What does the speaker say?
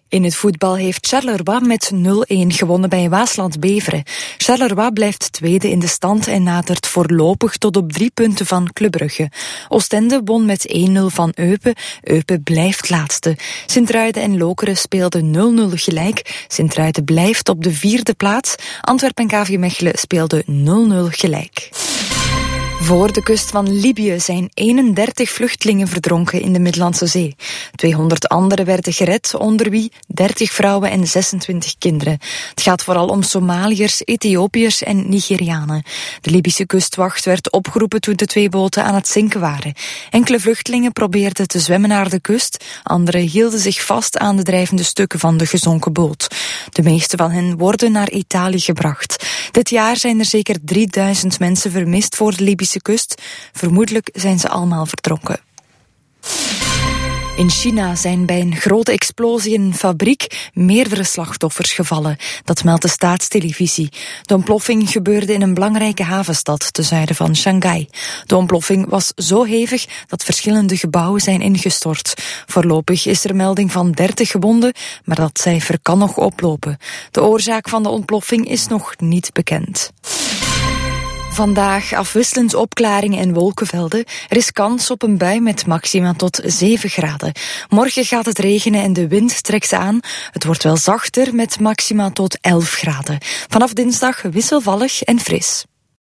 In het voetbal heeft Charleroi met 0-1 gewonnen bij Waasland-Beveren. Charleroi blijft tweede in de stand en nadert voorlopig tot op 3 punten van Club Brugge. Oostende won met 1-0 van Eupen. Eupen blijft laatste. Sint-Truiden en Lokeren speelden 0-0 gelijk. Sint-Truiden blijft op de 4e plaats. Antwerpen en KV Mechelen speelden 0-0 gelijk. Voor de kust van Libië zijn 31 vluchtelingen verdronken in de Middellandse Zee. 200 anderen werden gered, onder wie 30 vrouwen en 26 kinderen. Het gaat vooral om Somaliërs, Ethiopiërs en Nigerianen. De Libische kustwacht werd opgeroepen toen de 2 boten aan het zinken waren. Enkele vluchtelingen probeerden te zwemmen naar de kust, anderen hielden zich vast aan de drijvende stukken van de gezonken boot. De meeste van hen worden naar Italië gebracht. Dit jaar zijn er zeker 3000 mensen vermist voor de Libische kust. Vermoedelijk zijn ze allemaal verdronken. In China zijn bij een grote explosie in een fabriek meerdere slachtoffers gevallen. Dat meldt de staatstelevisie. De ontploffing gebeurde in een belangrijke havenstad ten zuiden van Shanghai. De ontploffing was zo hevig dat verschillende gebouwen zijn ingestort. Voorlopig is er melding van 30 gewonden, maar dat cijfer kan nog oplopen. De oorzaak van de ontploffing is nog niet bekend. Vandaag afwisselend opklaringen en wolkenvelden. Er is kans op een bui met maxima tot 7 graden. Morgen gaat het regenen en de wind trekt aan. Het wordt wel zachter met maxima tot 11 graden. Vanaf dinsdag wisselvallig en fris.